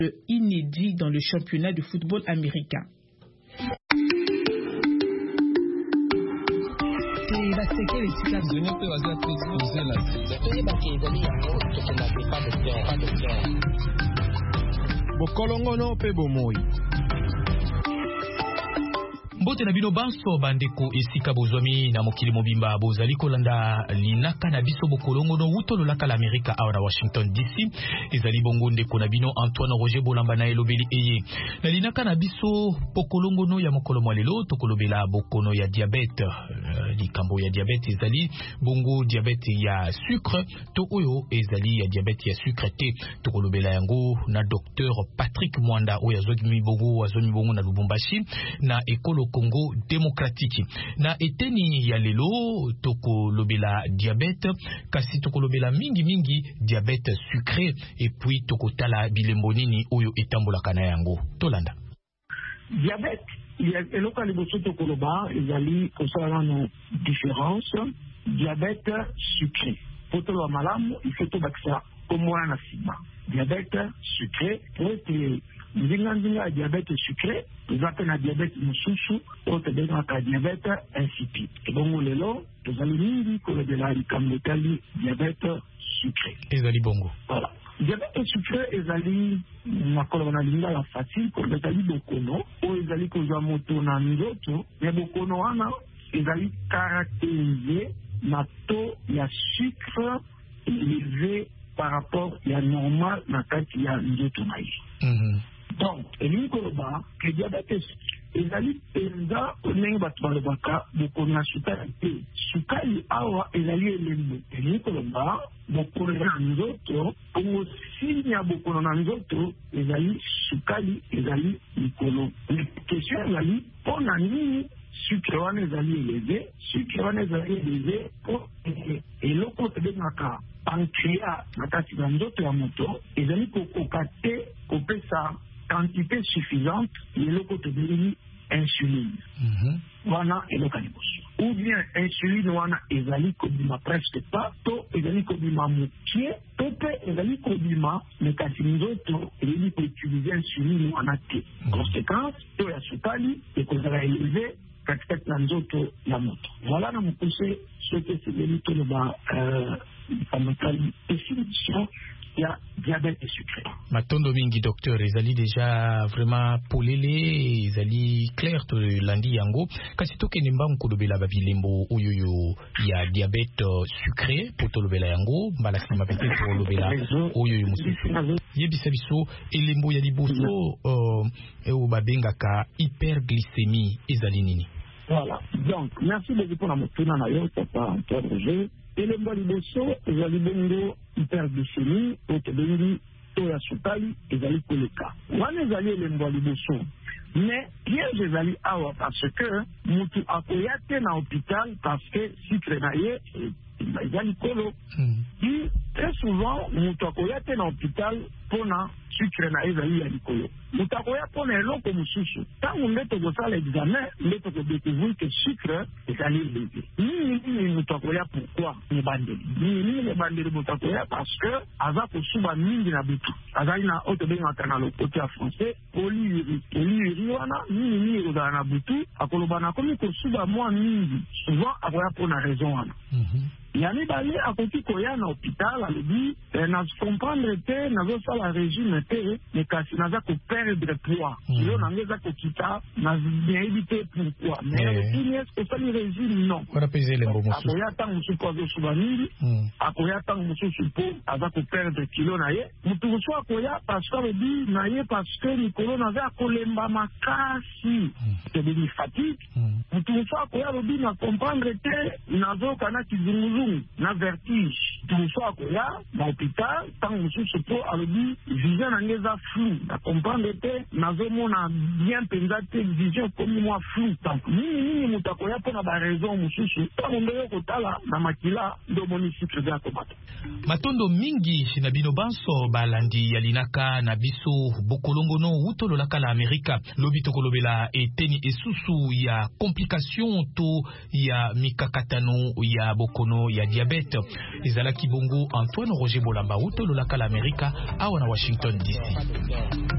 Inédit dans le championnat de football américain. Bokolongono pe bomoi. Mbote na bino banso bandeko esika bozwami na mokili mobimba bozali kolanda linaka na biso bokolongo no utolo laka la Amerika awa na Washington DC ezali bongo ndeko na bino Antoine Roger Bolamba na elobeli eye na linaka na biso bokolongo no ya mokolo mwalelo tokolobela bokono ya diabete likambo ya diabete ezali bongo diabete ya sucre to oyo ezali ya diabete ya sucre te tokolobela yango na docteur Patrick Mwanda oyo azomi bongo na Lubumbashi na ekolo Congo démocratique na eteni ya lelo tokolobela diabete kasi tokolobela mingi diabete sucré et puis tokotala bilembo nini oyo etambolaka na yango tolanda diabete ya eloka liboso tokoloba ezali kosala no différence diabete sucré potolo malamu ifeto bakisa omwana na sima diabete sucré pour nzinga diabete sucré ezaka na diabete mususu otebengaka diabete insipide ebongo lelo tozali mingi kolobela likambo etali diabete sucré ezali bongo voilà diabete sucré ezali nakoloba na lingala facile kolobela ezali bokono oyo ezali kozwa moto na nzoto ya bokono wana ezali caractérisé na taux ya sucre élevé par rapport ya normal na kati ya nzoto na ye donc elingi koloba ke diabete ezali penza ndenge bato balobaka bokono ya sukali te sukali awa ezali elembo elingi koloba bokono na nzoto bongo sini ya bokono na nzoto ezali sukali ezali likolo question ezali mpona nini sucre wana ezali élevé sucre wana ezali élevé mpo eloko tobengaka pancréas na kati na nzoto ya moto ezali kokoka te kopesa quantité suffisante eloko tobeli insuline wana eloko liboso ou bien insuline wana ezali kobima presque pas to ezali kobima mokie to mpe ezali kobima me kasi nzoto ezali koutilize insuline wana te conséquence to ya sukali ekozala élevé katikati na nzoto ya moto voilà na mokuse soki esengeli toloba likambo etali définition ya diabète sucré. Matondo mingi docteur ezali déjà vraiment polele ezali clair to landi yango kasi tokende mbangu kolobela babilembo oyoyo ya diabète sucré potolobela yango mbala sima peut-être kolobela oyoyo mususu yebisa biso elembo ya liboso o babengaka hyperglycémie ezali nini? Voilà. Donc merci beaucoup pour la motuna na yo papa Antoine Roger. Elembo liboso ezali bongo hyperglycémie otebengi to ya sukali ezali koleka wana ezali elembo liboso mais piège ezali awa parce que mutu akoya te na hôpital parce que sucre na ye ezali kolo très souvent mutu akoya te na hôpital pona sucre na ezali ya likolo mutu akoya pona eloko mosusu ntango nde tokosala examen nde tokodécouvrir que sucre ezali élevé nini mutu akoya pourquoi mobandeli nini mobandeli mutu akoya parce que aza kosuba mingi na butu azali na oyo tobengaka na lokote ya français polyurie wana nini ekozala na butu akoloba nakomi kosuba mwa mingi souvent akoya mpona raison wana ya mibale akoki koya na hôpital alobi nakomprendre te nazosala régime te me kasi naza koperdre poids yo nange eza kokita nayebi te pourquoi mais alobini eske osali régime non akoya ntango mosusu po azosuba mingi akoya ntango mosusu mpo aza koperdre kilo na ye motu mosusu akoya parce alobi na ye parce que likolo naza kolemba makasi tobeli fatigue motu mosusu akoya alobi na comprendre te nazokana kizunguzungu na vertige mosusu akoya na hôpital ntango mosusu mpo alobi vision nange eza flou na comprendre te nazomona bien mpenza te vision komi mwa flou donc nini moto akoya mpona baraison mosusu ntango nde yo kotala na makila nde omoni sucre eza komata matondo mingi na bino banso balandi ya linaka na biso bokolongono utololaka la Amerika lobi tokolobela eteni esusu ya complication to ya mikakatano ya bokono ya diabète ezalaki bongo Antoine Roger Bolamba utololaka la Amerika awa na Washington DC.